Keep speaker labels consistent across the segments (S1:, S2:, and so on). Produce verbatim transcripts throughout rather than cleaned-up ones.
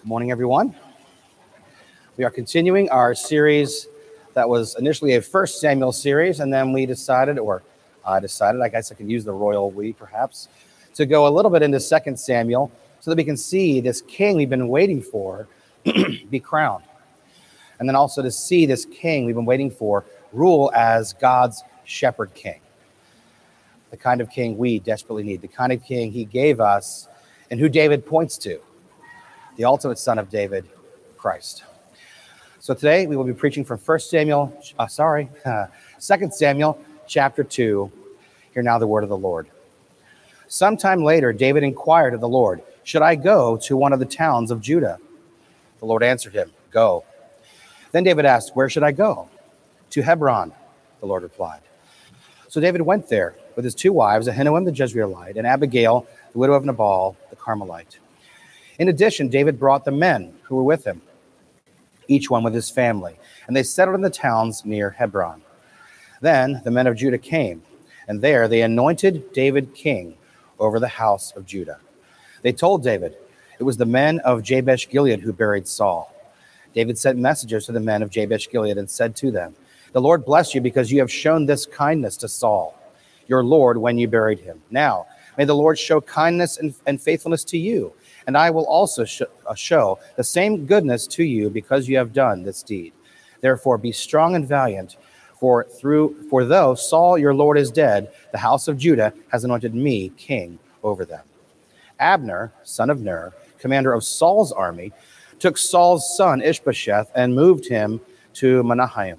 S1: Good morning, everyone. We are continuing our series that was initially a First Samuel series, and then we decided, or I decided, I guess I can use the royal we perhaps, to go a little bit into Second Samuel so that we can see this king we've been waiting for be crowned. And then also to see this king we've been waiting for rule as God's shepherd king. The kind of king we desperately need, the kind of king he gave us and who David points to. The ultimate son of David, Christ. So today we will be preaching from First Samuel, uh, sorry, uh, Second Samuel chapter two. Hear now the word of the Lord. Sometime later, David inquired of the Lord, should I go to one of the towns of Judah? The Lord answered him, go. Then David asked, where should I go? To Hebron, the Lord replied. So David went there with his two wives, Ahinoam the Jezreelite and Abigail, the widow of Nabal the Carmelite. In addition, David brought the men who were with him, each one with his family, and they settled in the towns near Hebron. Then the men of Judah came, and there they anointed David king over the house of Judah. They told David, it was the men of Jabesh Gilead who buried Saul. David sent messengers to the men of Jabesh Gilead and said to them, the Lord bless you because you have shown this kindness to Saul, your Lord, when you buried him. Now, may the Lord show kindness and, and faithfulness to you, and I will also sh- uh, show the same goodness to you because you have done this deed. Therefore, be strong and valiant, for through for though Saul your Lord is dead, the house of Judah has anointed me king over them. Abner, son of Ner, commander of Saul's army, took Saul's son Ishbosheth and moved him to Mahanaim,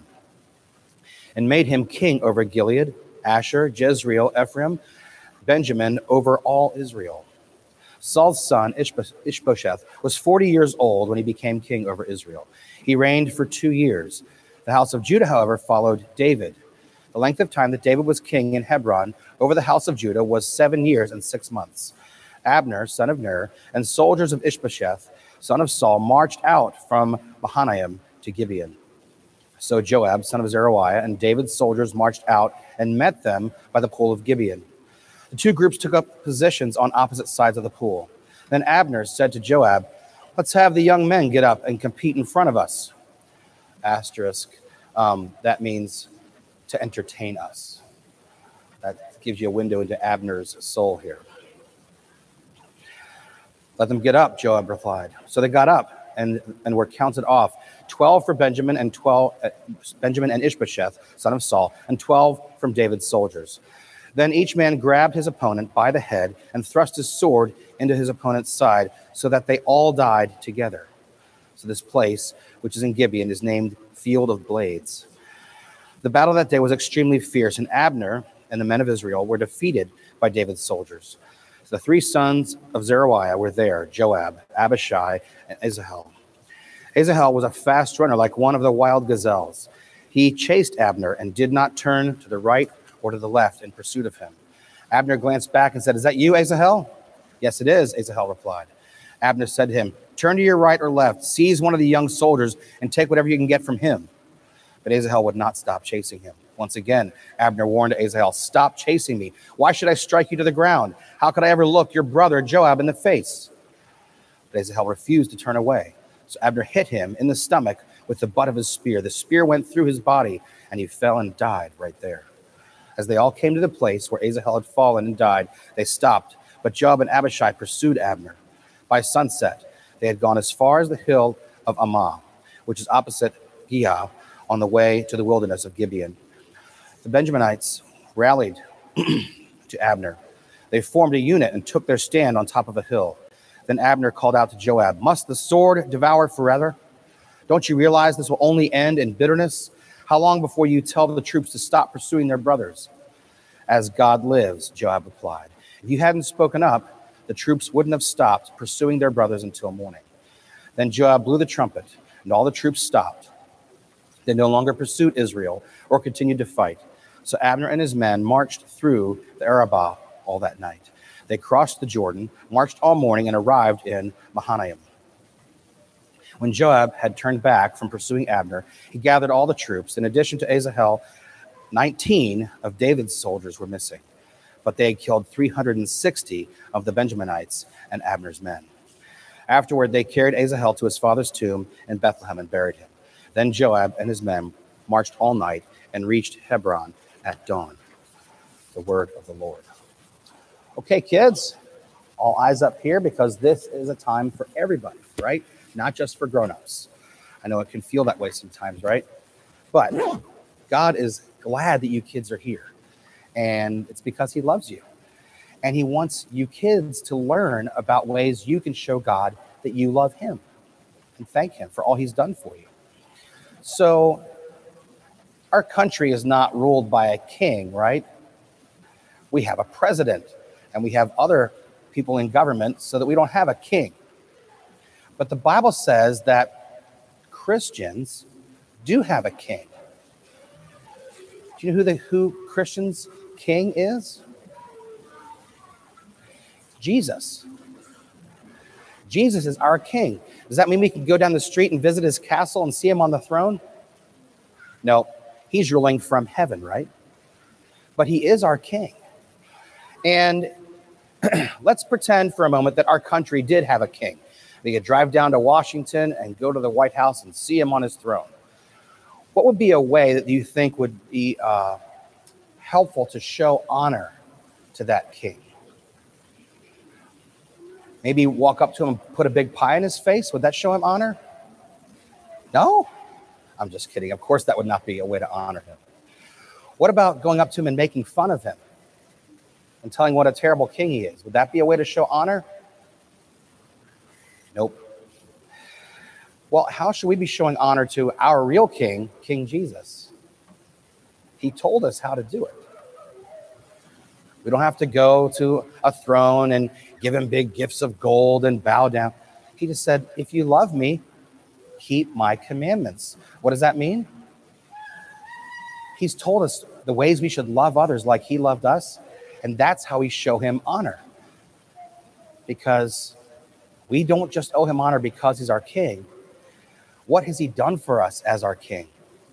S1: and made him king over Gilead, Asher, Jezreel, Ephraim, Benjamin, over all Israel. Saul's son, Ishbosheth, was forty years old when he became king over Israel. He reigned for two years. The house of Judah, however, followed David. The length of time that David was king in Hebron over the house of Judah was seven years and six months. Abner, son of Ner, and soldiers of Ishbosheth, son of Saul, marched out from Mahanaim to Gibeon. So Joab, son of Zeruiah, and David's soldiers marched out and met them by the pool of Gibeon. The two groups took up positions on opposite sides of the pool. Then Abner said to Joab, let's have the young men get up and compete in front of us. Asterisk, um, that means to entertain us. That gives you a window into Abner's soul here. Let them get up, Joab replied. So they got up and, and were counted off, twelve for Benjamin and twelve uh, Benjamin and Ishbosheth, son of Saul, and twelve from David's soldiers. Then each man grabbed his opponent by the head and thrust his sword into his opponent's side so that they all died together. So this place, which is in Gibeon, is named Field of Blades. The battle that day was extremely fierce, and Abner and the men of Israel were defeated by David's soldiers. So the three sons of Zeruiah were there, Joab, Abishai, and Asahel. Asahel was a fast runner like one of the wild gazelles. He chased Abner and did not turn to the right or to the left in pursuit of him. Abner glanced back and said, is that you, Asahel? Yes, it is, Asahel replied. Abner said to him, turn to your right or left, seize one of the young soldiers, and take whatever you can get from him. But Asahel would not stop chasing him. Once again, Abner warned Asahel, stop chasing me. Why should I strike you to the ground? How could I ever look your brother Joab in the face? But Asahel refused to turn away. So Abner hit him in the stomach with the butt of his spear. The spear went through his body, and he fell and died right there. As they all came to the place where Asahel had fallen and died, they stopped, but Joab and Abishai pursued Abner. By sunset, they had gone as far as the hill of Ammah, which is opposite Giah, on the way to the wilderness of Gibeon. The Benjaminites rallied to Abner. They formed a unit and took their stand on top of a hill. Then Abner called out to Joab, must the sword devour forever? Don't you realize this will only end in bitterness? How long before you tell the troops to stop pursuing their brothers? As God lives, Joab replied. If you hadn't spoken up, the troops wouldn't have stopped pursuing their brothers until morning. Then Joab blew the trumpet, and all the troops stopped. They no longer pursued Israel or continued to fight. So Abner and his men marched through the Arabah all that night. They crossed the Jordan, marched all morning, and arrived in Mahanaim. When Joab had turned back from pursuing Abner, he gathered all the troops. In addition to Asahel, nineteen of David's soldiers were missing, but they had killed three hundred sixty of the Benjaminites and Abner's men. Afterward, they carried Asahel to his father's tomb in Bethlehem and buried him. Then Joab and his men marched all night and reached Hebron at dawn. The word of the Lord. Okay, kids, all eyes up here because this is a time for everybody, right? Not just for grown-ups. I know it can feel that way sometimes, right? But God is glad that you kids are here. And it's because he loves you. And he wants you kids to learn about ways you can show God that you love him and thank him for all he's done for you. So our country is not ruled by a king, right? We have a president and we have other people in government so that we don't have a king. But the Bible says that Christians do have a king. Do you know who the who Christians' king is? Jesus. Jesus is our king. Does that mean we can go down the street and visit his castle and see him on the throne? No, he's ruling from heaven, right? But he is our king. And let's pretend for a moment that our country did have a king. We could drive down to Washington and go to the White House and see him on his throne. What would be a way that you think would be uh, helpful to show honor to that king? Maybe walk up to him and put a big pie in his face. Would that show him honor? No? I'm just kidding. Of course, that would not be a way to honor him. What about going up to him and making fun of him and telling what a terrible king he is? Would that be a way to show honor? Nope. Well, how should we be showing honor to our real king, King Jesus? He told us how to do it. We don't have to go to a throne and give him big gifts of gold and bow down. He just said, if you love me, keep my commandments. What does that mean? He's told us the ways we should love others like he loved us, and that's how we show him honor. Because we don't just owe him honor because he's our king. What has he done for us as our king?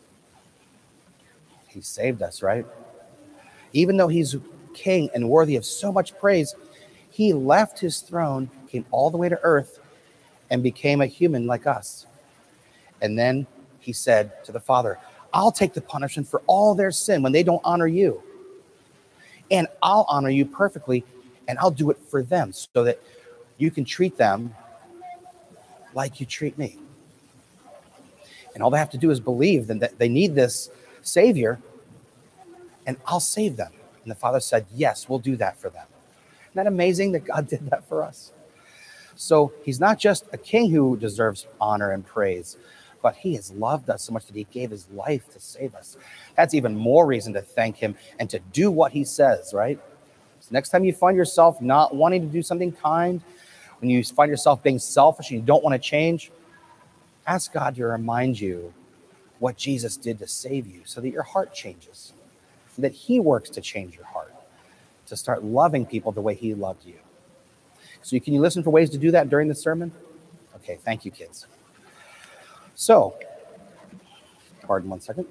S1: He saved us, right? Even though he's king and worthy of so much praise, he left his throne, came all the way to earth, and became a human like us. And then he said to the Father, I'll take the punishment for all their sin when they don't honor you. And I'll honor you perfectly, and I'll do it for them so that you can treat them like you treat me. And all they have to do is believe that they need this Savior, and I'll save them. And the Father said, yes, we'll do that for them. Isn't that amazing that God did that for us? So he's not just a king who deserves honor and praise, but he has loved us so much that he gave his life to save us. That's even more reason to thank him and to do what he says, right? So next time you find yourself not wanting to do something kind, when you find yourself being selfish and you don't want to change, ask God to remind you what Jesus did to save you so that your heart changes, and that he works to change your heart, to start loving people the way he loved you. So can you listen for ways to do that during the sermon? Okay, thank you, kids. So, pardon one second.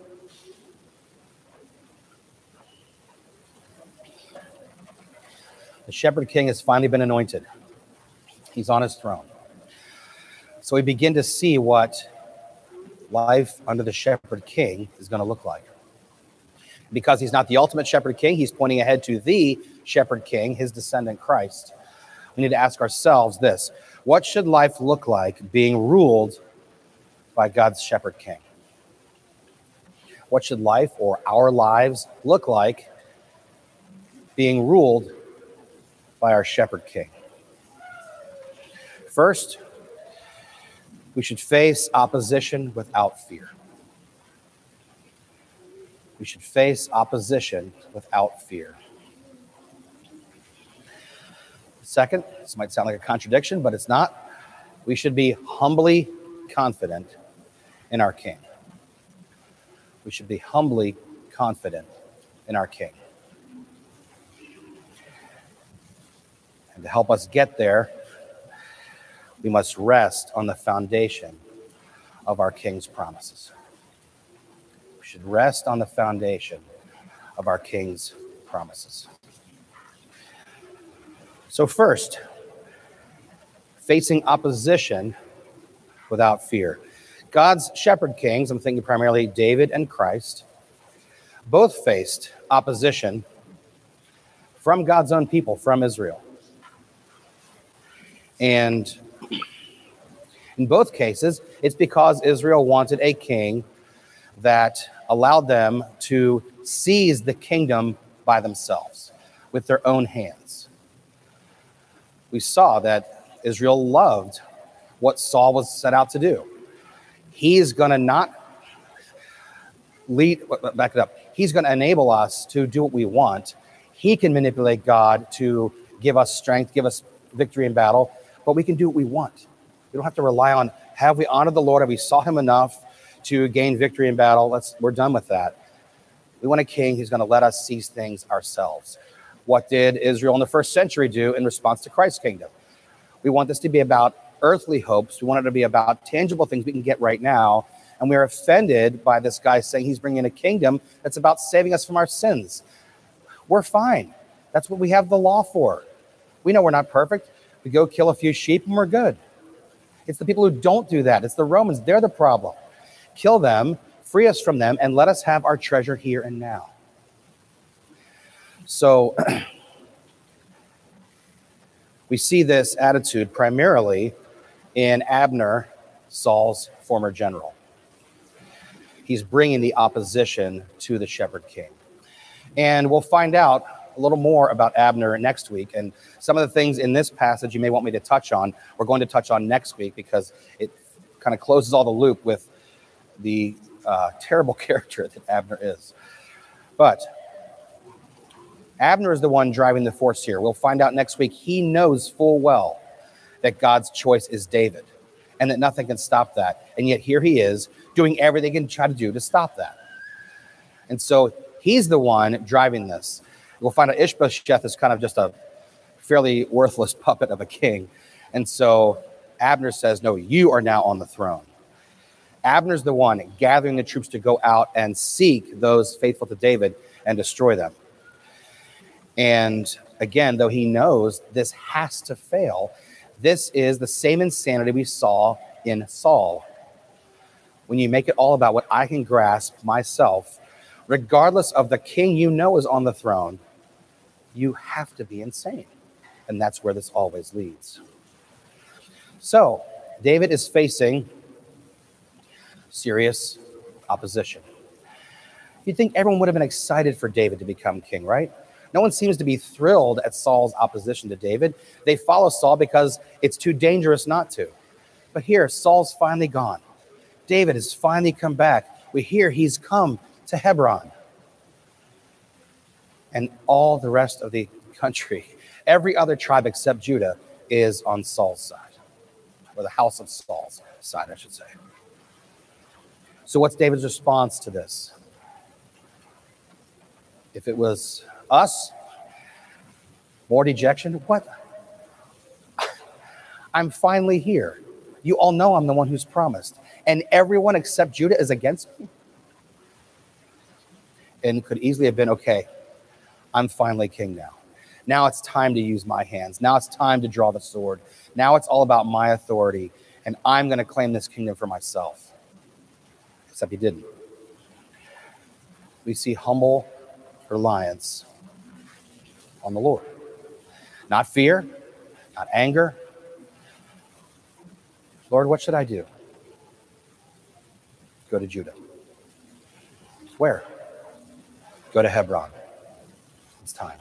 S1: The shepherd king has finally been anointed. He's on his throne. So we begin to see what life under the shepherd king is going to look like. Because he's not the ultimate shepherd king, he's pointing ahead to the shepherd king, his descendant Christ. We need to ask ourselves this: what should life look like being ruled by God's shepherd king? What should life or our lives look like being ruled by our shepherd king? First, we should face opposition without fear. We should face opposition without fear. Second, this might sound like a contradiction, but it's not. We should be humbly confident in our King. We should be humbly confident in our King. And to help us get there, we must rest on the foundation of our King's promises. We should rest on the foundation of our King's promises. So first, facing opposition without fear. God's shepherd kings, I'm thinking primarily David and Christ, both faced opposition from God's own people, from Israel. And in both cases, it's because Israel wanted a king that allowed them to seize the kingdom by themselves with their own hands. We saw that Israel loved what Saul was set out to do. He's going to not lead, back it up. He's going to enable us to do what we want. He can manipulate God to give us strength, give us victory in battle, but we can do what we want. We don't have to rely on, have we honored the Lord? Have we sought him enough to gain victory in battle? Let's, we're done with that. We want a king who's going to let us seize things ourselves. What did Israel in the first century do in response to Christ's kingdom? We want this to be about earthly hopes. We want it to be about tangible things we can get right now. And we are offended by this guy saying he's bringing a kingdom that's about saving us from our sins. We're fine. That's what we have the law for. We know we're not perfect. We go kill a few sheep and we're good. It's the people who don't do that. It's the Romans. They're the problem. Kill them, free us from them, and let us have our treasure here and now. So we see this attitude primarily in Abner, Saul's former general. He's bringing the opposition to the shepherd king. And we'll find out a little more about Abner next week. And some of the things in this passage you may want me to touch on, we're going to touch on next week because it kind of closes all the loop with the uh, terrible character that Abner is. But Abner is the one driving the force here. We'll find out next week. He knows full well that God's choice is David and that nothing can stop that. And yet here he is doing everything he can try to do to stop that. And so he's the one driving this. We'll find out Ishbosheth is kind of just a fairly worthless puppet of a king. And so Abner says, no, you are now on the throne. Abner's the one gathering the troops to go out and seek those faithful to David and destroy them. And again, though he knows this has to fail, this is the same insanity we saw in Saul. When you make it all about what I can grasp myself, regardless of the king you know is on the throne, you have to be insane. And that's where this always leads. So, David is facing serious opposition. You'd think everyone would have been excited for David to become king, right? No one seems to be thrilled at Saul's opposition to David. They follow Saul because it's too dangerous not to. But here, Saul's finally gone. David has finally come back. We hear he's come to Hebron. And all the rest of the country, every other tribe except Judah, is on Saul's side, or the house of Saul's side, I should say. So what's David's response to this? If it was us, more dejection, what? I'm finally here. You all know I'm the one who's promised. And everyone except Judah is against me? And could easily have been, okay, I'm finally king now. Now it's time to use my hands. Now it's time to draw the sword. Now it's all about my authority, and I'm going to claim this kingdom for myself. Except he didn't. We see humble reliance on the Lord. Not fear, not anger. Lord, what should I do? Go to Judah. Where? Go to Hebron. It's time.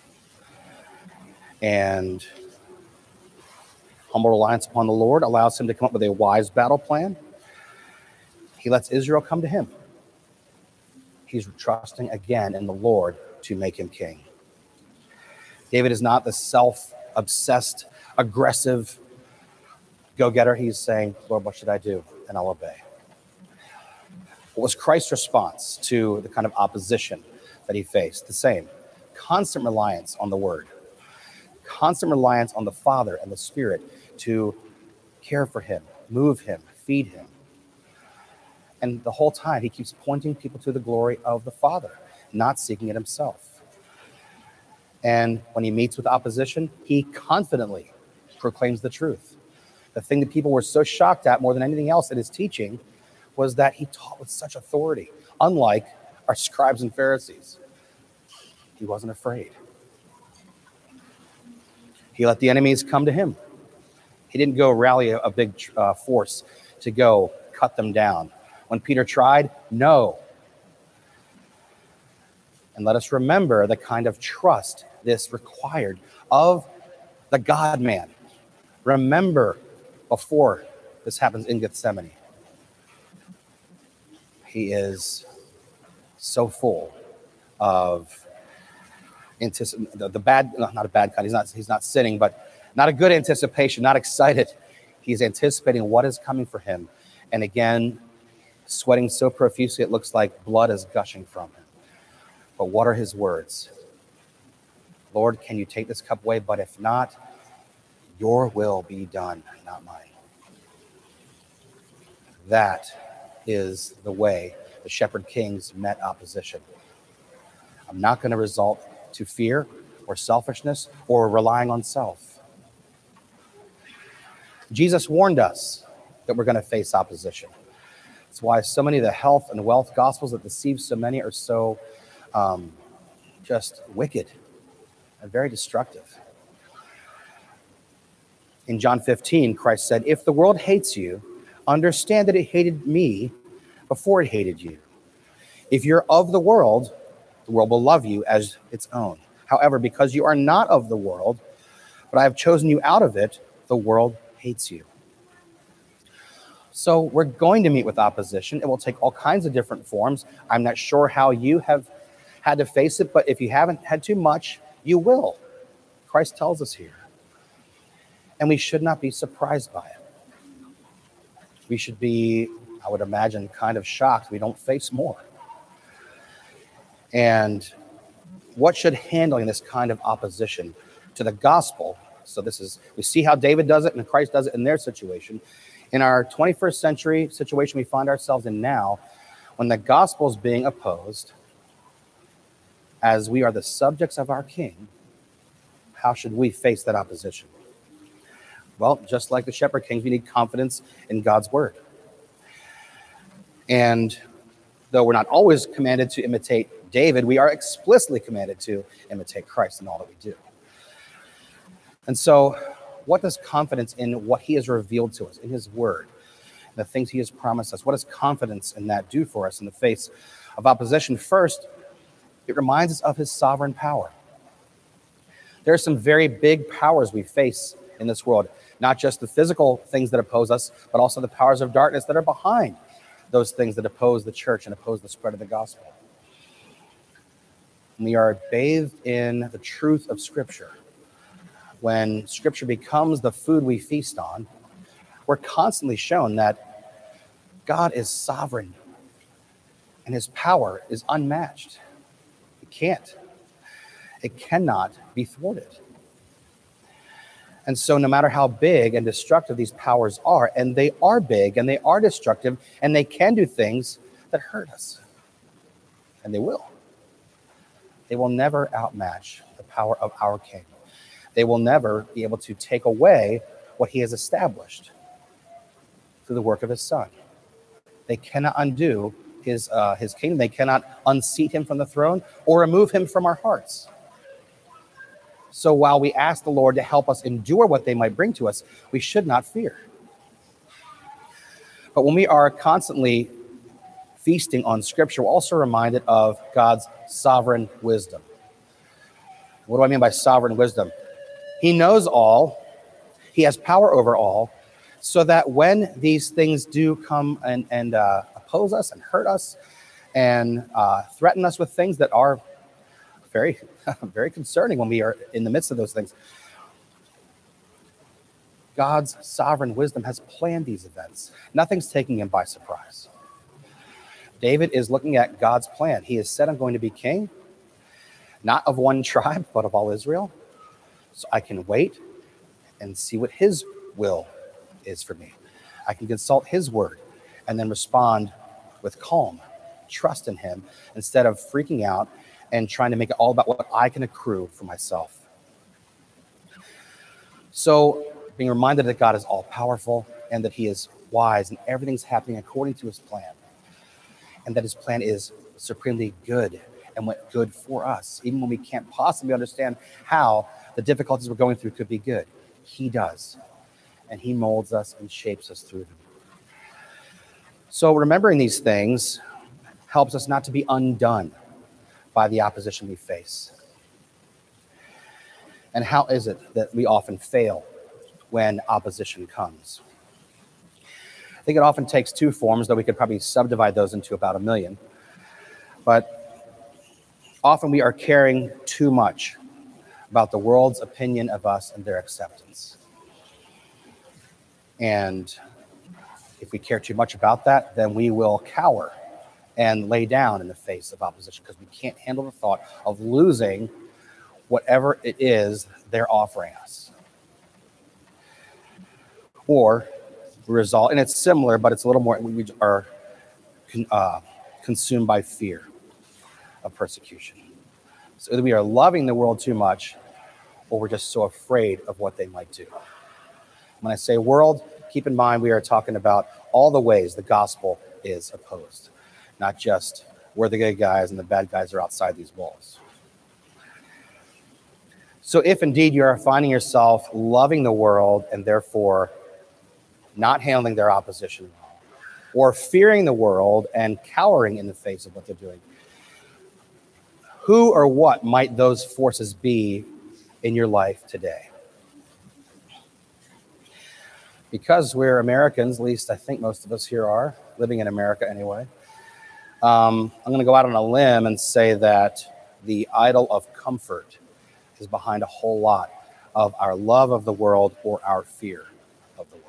S1: And humble reliance upon the Lord allows him to come up with a wise battle plan. He lets Israel come to him. He's trusting again in the Lord to make him king. David is not the self-obsessed, aggressive go-getter. He's saying, Lord, what should I do? And I'll obey. What was Christ's response to the kind of opposition that he faced? The same. Constant reliance on the Word. Constant reliance on the Father and the Spirit to care for him, move him, feed him. And the whole time, he keeps pointing people to the glory of the Father, not seeking it himself. And when he meets with opposition, he confidently proclaims the truth. The thing that people were so shocked at more than anything else at his teaching was that he taught with such authority, unlike our scribes and Pharisees. He wasn't afraid. He let the enemies come to him. He didn't go rally a, a big uh, force to go cut them down. When Peter tried, no. And let us remember the kind of trust this required of the God-man. Remember before this happens in Gethsemane. He is so full of anticip- the, the bad, no, not a bad kind, he's not, he's not sinning, but not a good anticipation, not excited. He's anticipating what is coming for him. And again, sweating so profusely it looks like blood is gushing from him. But what are his words? Lord, can you take this cup away? But if not, your will be done, not mine. That is the way the shepherd kings met opposition. I'm not going to resort to fear or selfishness or relying on self. Jesus warned us that we're going to face opposition. That's why so many of the health and wealth gospels that deceive so many are so um, just wicked and very destructive. In John fifteen, Christ said, if the world hates you, understand that it hated me before it hated you. If you're of the world, the world will love you as its own. However, because you are not of the world, but I have chosen you out of it, the world hates you. So we're going to meet with opposition. It will take all kinds of different forms. I'm not sure how you have had to face it, but if you haven't had too much, you will. Christ tells us here. And we should not be surprised by it. We should be, I would imagine, kind of shocked we don't face more. And what should handling this kind of opposition to the gospel, so this is, we see how David does it and Christ does it in their situation. In our twenty-first century situation we find ourselves in now, when the gospel is being opposed, as we are the subjects of our King, how should we face that opposition? Well, just like the shepherd kings, we need confidence in God's word. And though we're not always commanded to imitate David, we are explicitly commanded to imitate Christ in all that we do. And so, what does confidence in what he has revealed to us, in his word, the things he has promised us, what does confidence in that do for us in the face of opposition? First, it reminds us of his sovereign power. There are some very big powers we face in this world, not just the physical things that oppose us, but also the powers of darkness that are behind those things that oppose the church and oppose the spread of the gospel. We are bathed in the truth of Scripture. When Scripture becomes the food we feast on, we're constantly shown that God is sovereign and his power is unmatched. It can't. It cannot be thwarted. And so no matter how big and destructive these powers are, and they are big and they are destructive, and they can do things that hurt us, and they will, they will never outmatch the power of our King. They will never be able to take away what he has established through the work of his Son. They cannot undo his, uh, his kingdom. They cannot unseat him from the throne or remove him from our hearts. So while we ask the Lord to help us endure what they might bring to us, we should not fear. But when we are constantly feasting on Scripture, we're also reminded of God's sovereign wisdom. What do I mean by sovereign wisdom? He knows all. He has power over all, so that when these things do come and, and uh, oppose us and hurt us and uh, threaten us with things that are very, very concerning when we are in the midst of those things, God's sovereign wisdom has planned these events. Nothing's taking him by surprise. David is looking at God's plan. He has said, I'm going to be king, not of one tribe, but of all Israel. So I can wait and see what his will is for me. I can consult his word and then respond with calm, trust in him, instead of freaking out and trying to make it all about what I can accrue for myself. So being reminded that God is all-powerful and that he is wise and everything's happening according to his plan, and that his plan is supremely good and what good for us, even when we can't possibly understand how the difficulties we're going through could be good. He does, and he molds us and shapes us through them. So remembering these things helps us not to be undone by the opposition we face. And how is it that we often fail when opposition comes? I think it often takes two forms, though we could probably subdivide those into about a million. But often we are caring too much about the world's opinion of us and their acceptance. And if we care too much about that, then we will cower and lay down in the face of opposition because we can't handle the thought of losing whatever it is they're offering us. Or result, and it's similar, but it's a little more, we are uh, consumed by fear of persecution. So either we are loving the world too much, or we're just so afraid of what they might do. When I say world, keep in mind we are talking about all the ways the gospel is opposed, not just we're the good guys and the bad guys are outside these walls. So if indeed you are finding yourself loving the world and therefore not handling their opposition well, or fearing the world and cowering in the face of what they're doing, who or what might those forces be in your life today? Because we're Americans, at least I think most of us here are, living in America anyway, um, I'm going to go out on a limb and say that the idol of comfort is behind a whole lot of our love of the world or our fear of the world.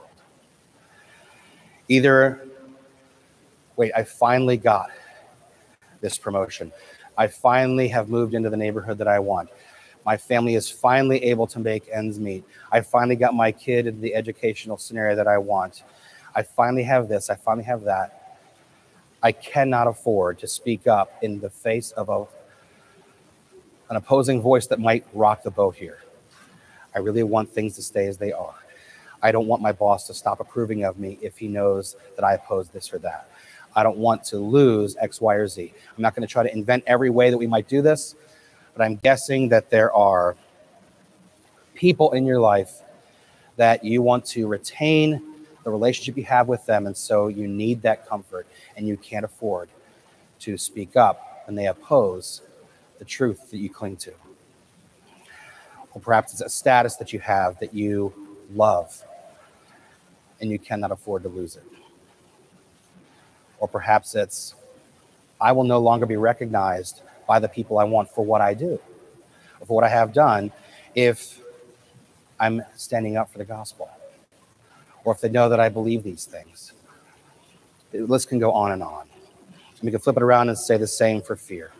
S1: Either, wait, I finally got this promotion. I finally have moved into the neighborhood that I want. My family is finally able to make ends meet. I finally got my kid into the educational scenario that I want. I finally have this. I finally have that. I cannot afford to speak up in the face of a, an opposing voice that might rock the boat here. I really want things to stay as they are. I don't want my boss to stop approving of me if he knows that I oppose this or that. I don't want to lose X, Y, or Z. I'm not going to try to invent every way that we might do this, but I'm guessing that there are people in your life that you want to retain the relationship you have with them, and so you need that comfort, and you can't afford to speak up when they oppose the truth that you cling to. Or perhaps it's a status that you have that you love, and you cannot afford to lose it. Or perhaps it's, I will no longer be recognized by the people I want for what I do, or for what I have done, if I'm standing up for the gospel, or if they know that I believe these things. The list can go on and on. We can flip it around and say the same for fear.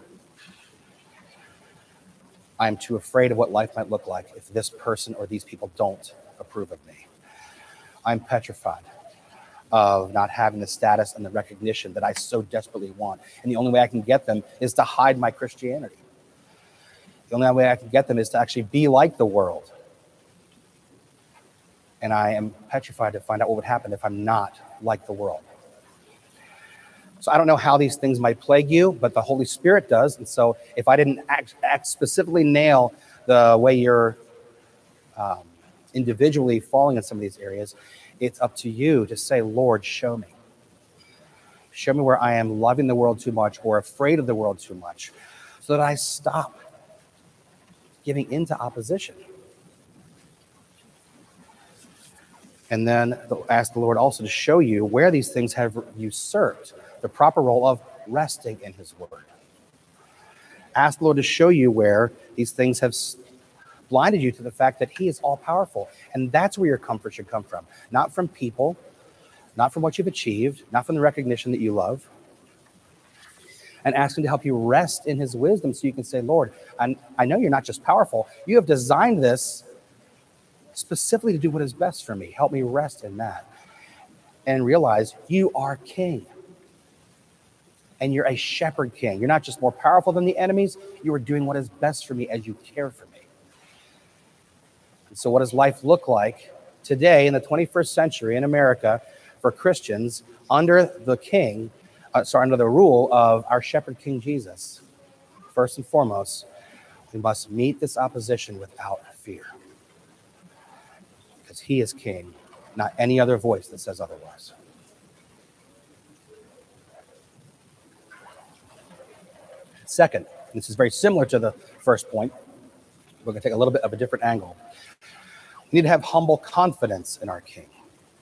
S1: I am too afraid of what life might look like if this person or these people don't approve of me. I'm petrified of not having the status and the recognition that I so desperately want. And the only way I can get them is to hide my Christianity. The only way I can get them is to actually be like the world. And I am petrified to find out what would happen if I'm not like the world. So I don't know how these things might plague you, but the Holy Spirit does. And so if I didn't act, act specifically nail the way you're um, individually falling in some of these areas, it's up to you to say, Lord, show me. Show me where I am loving the world too much or afraid of the world too much, so that I stop giving into opposition. And then ask the Lord also to show you where these things have usurped the proper role of resting in his word. Ask the Lord to show you where these things have blinded you to the fact that he is all-powerful. And that's where your comfort should come from. Not from people, not from what you've achieved, not from the recognition that you love. And ask him to help you rest in his wisdom so you can say, Lord, I, I know you're not just powerful. You have designed this specifically to do what is best for me. Help me rest in that. And realize you are king. And you're a shepherd king. You're not just more powerful than the enemies. You are doing what is best for me as you care for me. And so what does life look like today in the twenty-first century in America for Christians under the king, uh, sorry, under the rule of our shepherd King Jesus. First and foremost, we must meet this opposition without fear, because he is king, not any other voice that says otherwise. Second, this is very similar to the first point. We're going to take a little bit of a different angle. We need to have humble confidence in our king.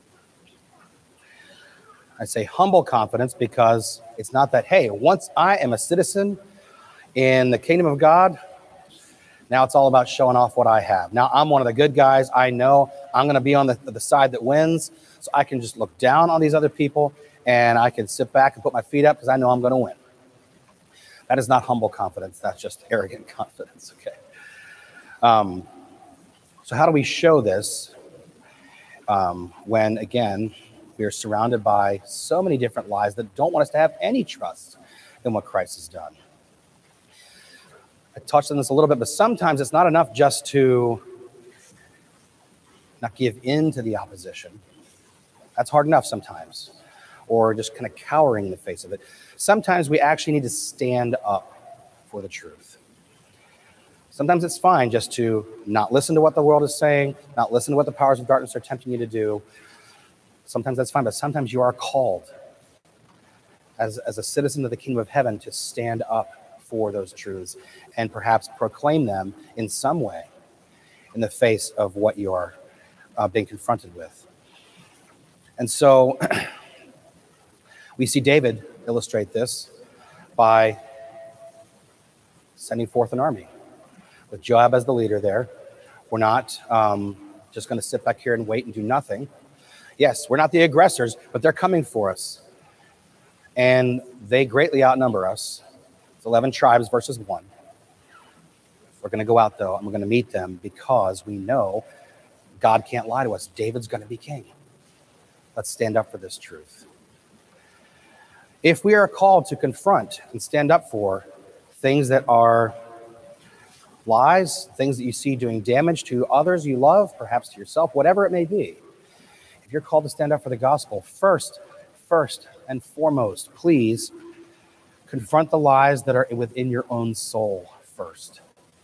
S1: I say humble confidence because it's not that, hey, once I am a citizen in the kingdom of God, now it's all about showing off what I have. Now I'm one of the good guys. I know I'm going to be on the, the side that wins, so I can just look down on these other people and I can sit back and put my feet up because I know I'm going to win. That is not humble confidence. That's just arrogant confidence, okay? Um, so how do we show this um, when, again, we are surrounded by so many different lies that don't want us to have any trust in what Christ has done? I touched on this a little bit, but sometimes it's not enough just to not give in to the opposition. That's hard enough sometimes. Or just kind of cowering in the face of it. Sometimes we actually need to stand up for the truth. Sometimes it's fine just to not listen to what the world is saying, not listen to what the powers of darkness are tempting you to do. Sometimes that's fine, but sometimes you are called as, as a citizen of the kingdom of heaven to stand up for those truths and perhaps proclaim them in some way in the face of what you are uh, being confronted with. And so we see David illustrate this by sending forth an army with Joab as the leader there. We're not um, just going to sit back here and wait and do nothing. Yes, we're not the aggressors, but they're coming for us. And they greatly outnumber us. It's eleven tribes versus one. We're going to go out, though, and we're going to meet them because we know God can't lie to us. David's going to be king. Let's stand up for this truth. If we are called to confront and stand up for things that are lies, things that you see doing damage to others you love, perhaps to yourself, whatever it may be, if you're called to stand up for the gospel, first, first and foremost, please confront the lies that are within your own soul first.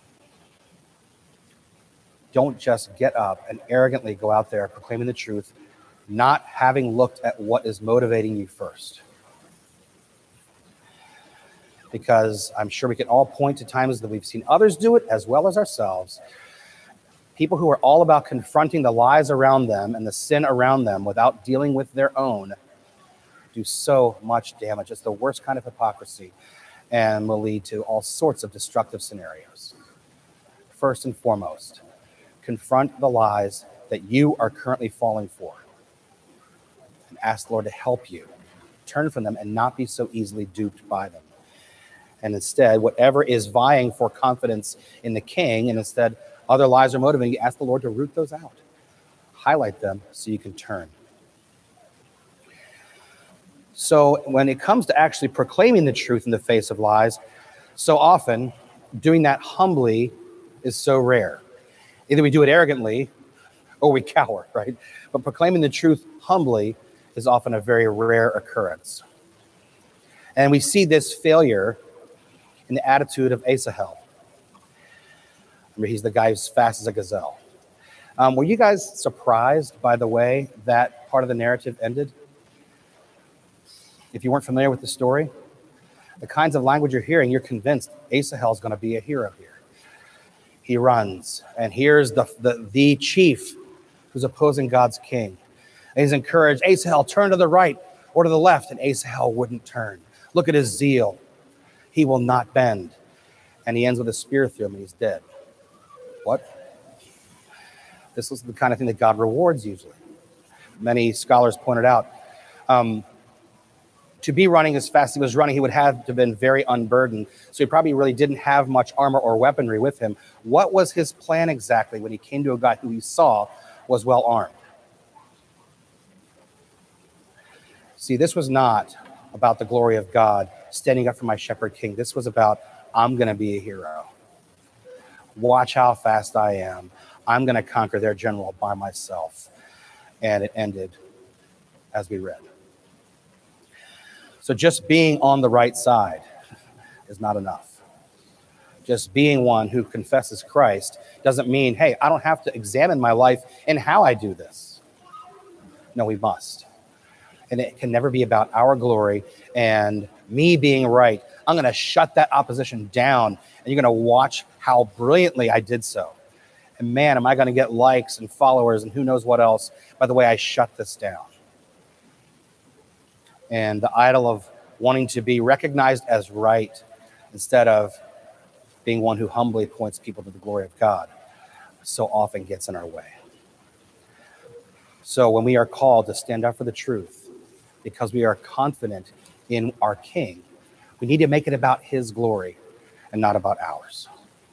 S1: Don't just get up and arrogantly go out there proclaiming the truth, not having looked at what is motivating you first. Because I'm sure we can all point to times that we've seen others do it as well as ourselves. People who are all about confronting the lies around them and the sin around them without dealing with their own do so much damage. It's the worst kind of hypocrisy and will lead to all sorts of destructive scenarios. First and foremost, confront the lies that you are currently falling for and ask the Lord to help you turn from them and not be so easily duped by them. And instead, whatever is vying for confidence in the king, and instead other lies are motivating you, ask the Lord to root those out. Highlight them so you can turn. So when it comes to actually proclaiming the truth in the face of lies, so often doing that humbly is so rare. Either we do it arrogantly or we cower, right? But proclaiming the truth humbly is often a very rare occurrence. And we see this failure in the attitude of Asahel. Remember, he's the guy who's fast as a gazelle. Um, were you guys surprised by the way that part of the narrative ended? If you weren't familiar with the story, the kinds of language you're hearing, you're convinced Asahel's going to be a hero here. He runs, and here's the, the, the chief who's opposing God's king. And he's encouraged, Asahel, turn to the right or to the left, and Asahel wouldn't turn. Look at his zeal. He will not bend. And he ends with a spear through him, and he's dead. What? This is the kind of thing that God rewards usually. Many scholars pointed out, um, to be running as fast as he was running, he would have to have been very unburdened. So he probably really didn't have much armor or weaponry with him. What was his plan exactly when he came to a guy who he saw was well armed? See, this was not about the glory of God standing up for my shepherd king. This was about, I'm going to be a hero. Watch how fast I am. I'm going to conquer their general by myself. And it ended as we read. So just being on the right side is not enough. Just being one who confesses Christ doesn't mean, hey, I don't have to examine my life in how I do this. No, we must. And it can never be about our glory and me being right. I'm going to shut that opposition down, and you're going to watch how brilliantly I did so. And man, am I going to get likes and followers and who knows what else by the way I shut this down. And the idol of wanting to be recognized as right instead of being one who humbly points people to the glory of God so often gets in our way. So when we are called to stand up for the truth, because we are confident in our King, we need to make it about his glory and not about ours.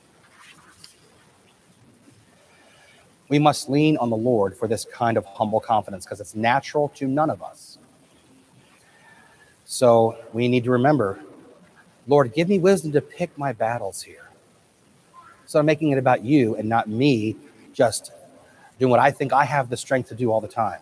S1: We must lean on the Lord for this kind of humble confidence because it's natural to none of us. So we need to remember, Lord, give me wisdom to pick my battles here. So I'm making it about you and not me just doing what I think I have the strength to do all the time.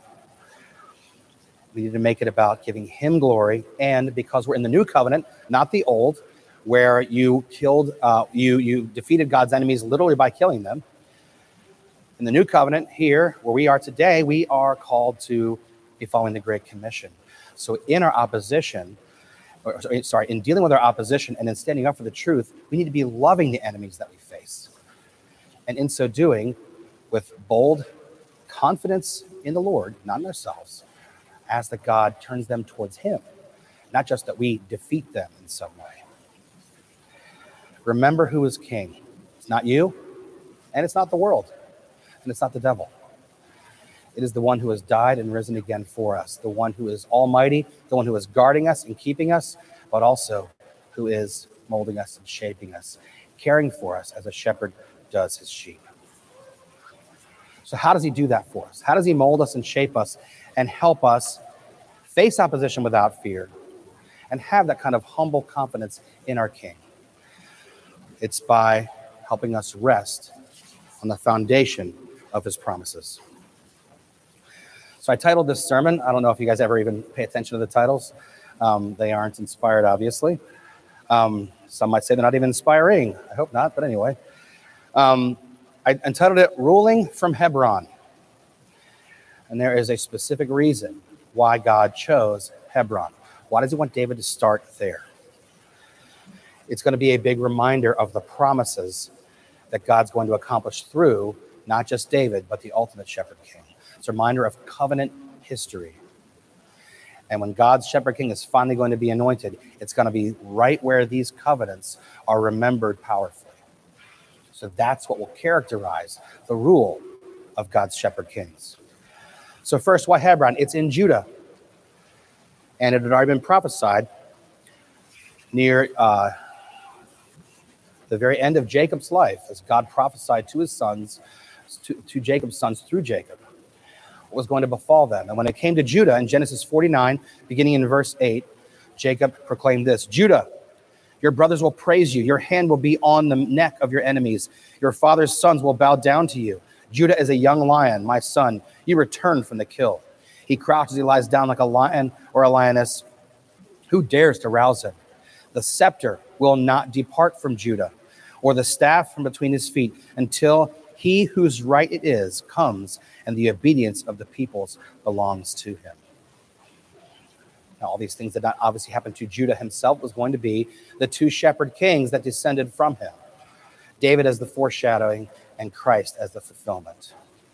S1: We need to make it about giving him glory, and because we're in the new covenant, not the old, where you killed, uh, you you defeated God's enemies literally by killing them. In the new covenant here, where we are today, we are called to be following the Great Commission. So in our opposition, or, sorry, in dealing with our opposition and in standing up for the truth, we need to be loving the enemies that we face. And in so doing, with bold confidence in the Lord, not in ourselves, as that God turns them towards him, not just that we defeat them in some way. Remember who is king. It's not you, and it's not the world, and it's not the devil. It is the one who has died and risen again for us, the one who is almighty, the one who is guarding us and keeping us, but also who is molding us and shaping us, caring for us as a shepherd does his sheep. So how does he do that for us? How does he mold us and shape us and help us face opposition without fear and have that kind of humble confidence in our King? It's by helping us rest on the foundation of his promises. So I titled this sermon, I don't know if you guys ever even pay attention to the titles. Um, they aren't inspired, obviously. Um, some might say they're not even inspiring. I hope not, but anyway. Um, I entitled it, Ruling from Hebron. And there is a specific reason why God chose Hebron. Why does he want David to start there? It's going to be a big reminder of the promises that God's going to accomplish through not just David, but the ultimate shepherd king. It's a reminder of covenant history. And when God's shepherd king is finally going to be anointed, it's going to be right where these covenants are remembered powerfully. So that's what will characterize the rule of God's shepherd kings. So first, why Hebron? It's in Judah. And it had already been prophesied near uh, the very end of Jacob's life, as God prophesied to his sons, to, to Jacob's sons through Jacob, what was going to befall them. And when it came to Judah in Genesis forty-nine, beginning in verse eight, Jacob proclaimed this, Judah, your brothers will praise you. Your hand will be on the neck of your enemies. Your father's sons will bow down to you. Judah is a young lion, my son. You returned from the kill. He crouches, he lies down like a lion or a lioness. Who dares to rouse him? The scepter will not depart from Judah, or the staff from between his feet, until he whose right it is comes, and the obedience of the peoples belongs to him. Now, all these things that not obviously happened to Judah himself was going to be the two shepherd kings that descended from him. David as the foreshadowing and Christ as the fulfillment.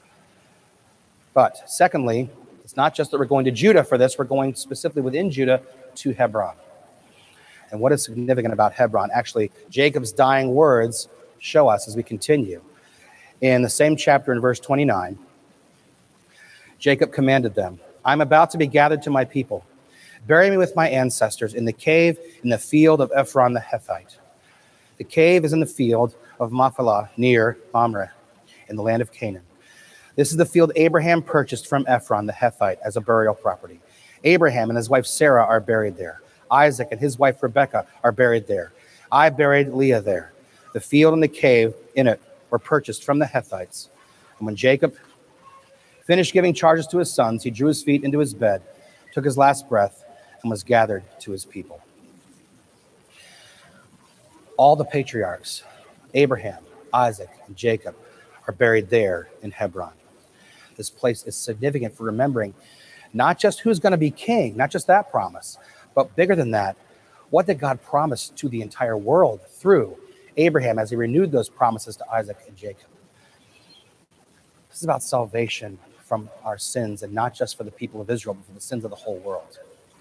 S1: But secondly, it's not just that we're going to Judah for this, we're going specifically within Judah to Hebron. And what is significant about Hebron? Actually, Jacob's dying words show us as we continue. In the same chapter in verse twenty-nine, Jacob commanded them, I'm about to be gathered to my people. Bury me with my ancestors in the cave in the field of Ephron the Hethite. The cave is in the field of Machpelah near Mamre in the land of Canaan. This is the field Abraham purchased from Ephron the Hethite as a burial property. Abraham and his wife Sarah are buried there. Isaac and his wife Rebekah are buried there. I buried Leah there. The field and the cave in it were purchased from the Hethites. And when Jacob Finished giving charges to his sons, he drew his feet into his bed, took his last breath, and was gathered to his people. All the patriarchs, Abraham, Isaac, and Jacob, are buried there in Hebron. This place is significant for remembering not just who's going to be king, not just that promise, but bigger than that, what did God promise to the entire world through Abraham as he renewed those promises to Isaac and Jacob. This is about salvation from our sins, and not just for the people of Israel, but for the sins of the whole world.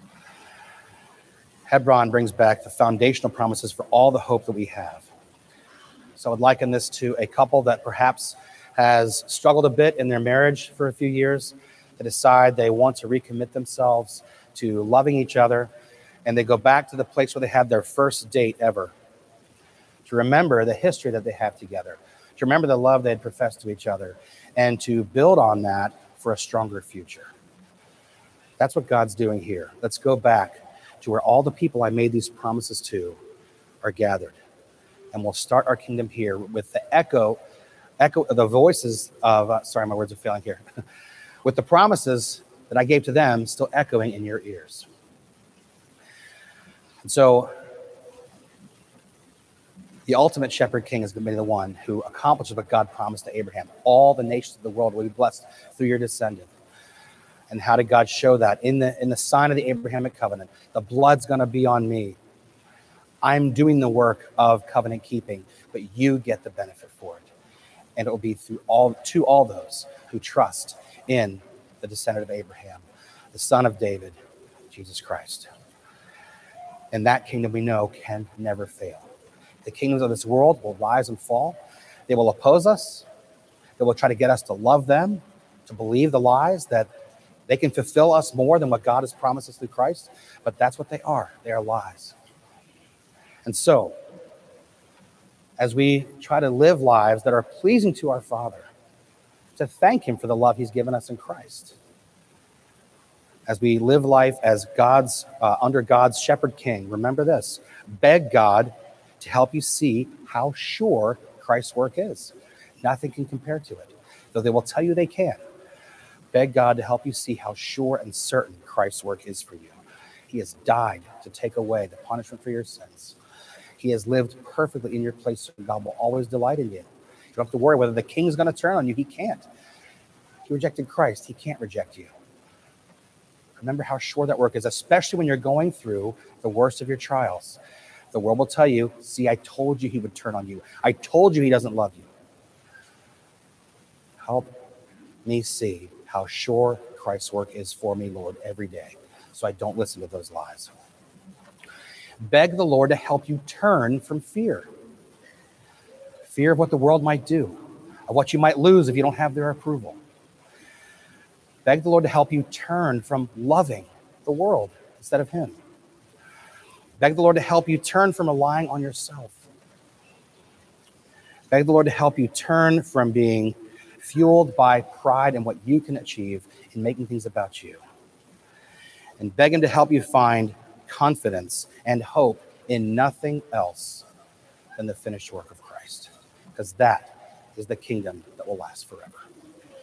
S1: Hebron brings back the foundational promises for all the hope that we have. So I would liken this to a couple that perhaps has struggled a bit in their marriage for a few years. They decide they want to recommit themselves to loving each other, and they go back to the place where they had their first date ever, to remember the history that they have together, to remember the love they had professed to each other, and to build on that for a stronger future. That's what God's doing here. Let's go back to where all the people I made these promises to are gathered. And we'll start our kingdom here with the echo, echo the voices of, uh, sorry, my words are failing here, with the promises that I gave to them still echoing in your ears. And so the ultimate shepherd king is going to be the one who accomplishes what God promised to Abraham. All the nations of the world will be blessed through your descendant. And how did God show that? In the, in the sign of the Abrahamic covenant, the blood's going to be on me. I'm doing the work of covenant keeping, but you get the benefit for it. And it will be through all to all those who trust in the descendant of Abraham, the son of David, Jesus Christ. And that kingdom we know can never fail. The kingdoms of this world will rise and fall. They will oppose us. They will try to get us to love them, to believe the lies that they can fulfill us more than what God has promised us through Christ. But that's what they are. They are lies. And so, as we try to live lives that are pleasing to our Father, to thank him for the love he's given us in Christ, as we live life as God's uh, under God's shepherd king, remember this: beg God to help you see how sure Christ's work is. Nothing can compare to it, though they will tell you they can. Beg God to help you see how sure and certain Christ's work is for you. He has died to take away the punishment for your sins. He has lived perfectly in your place, so God will always delight in you. You don't have to worry whether the king's going to turn on you. He can't. He rejected Christ. He can't reject you. Remember how sure that work is, especially when you're going through the worst of your trials. The world will tell you, see, I told you he would turn on you. I told you he doesn't love you. Help me see how sure Christ's work is for me, Lord, every day, so I don't listen to those lies. Beg the Lord to help you turn from fear. Fear of what the world might do, of what you might lose if you don't have their approval. Beg the Lord to help you turn from loving the world instead of him. Beg the Lord to help you turn from relying on yourself. Beg the Lord to help you turn from being fueled by pride in what you can achieve in making things about you. And beg him to help you find confidence and hope in nothing else than the finished work of Christ, because that is the kingdom that will last forever.